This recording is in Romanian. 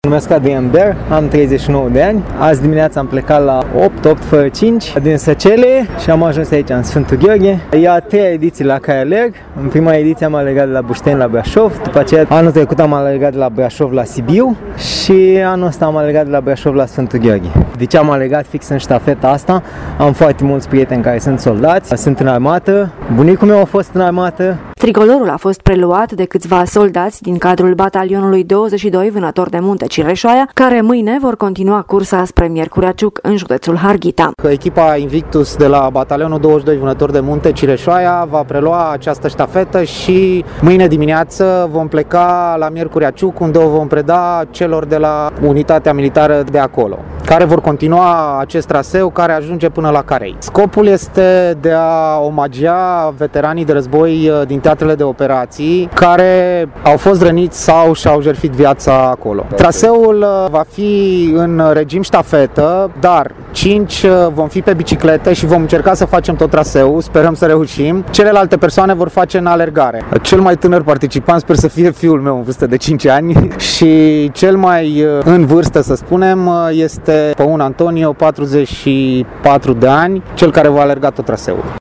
Numesc Adrian Ber, am 39 de ani. Azi dimineața am plecat la 8 fără 5 din Săcele și am ajuns aici în Sfântul Gheorghe. E a treia ediție la care alerg. În prima ediție am alergat de la Bușteni la Brașov, după aceea anul trecut am alergat de la Brașov la Sibiu și anul ăsta am alergat de la Brașov la Sfântul Gheorghe. De ce am alergat fix în ștafeta asta? Am foarte mulți prieteni care sunt soldați, sunt în armată, bunicul meu a fost în armată. Tricolorul a fost preluat de câțiva soldați din cadrul batalionului 22 Vânător de Munte Cireșoaia, care mâine vor continua cursa spre Miercurea Ciuc în județul Harghita. Echipa Invictus de la batalionul 22 Vânător de Munte Cireșoaia va prelua această ștafetă și mâine dimineață vom pleca la Miercurea Ciuc, unde o vom preda celor de la unitatea militară de acolo, care vor continua acest traseu care ajunge până la Carei. Scopul este de a omagia veteranii de război din teatrele de operații care au fost răniți sau și-au jertfit viața acolo. Traseul va fi în regim ștafetă, dar 5 vom fi pe biciclete și vom încerca să facem tot traseul, sperăm să reușim. Celelalte persoane vor face în alergare. Cel mai tânăr participant sper să fie fiul meu în vârstă de 5 ani și cel mai în vârstă, să spunem, este Păun Antonio, 44 de ani, cel care va alerga tot traseul.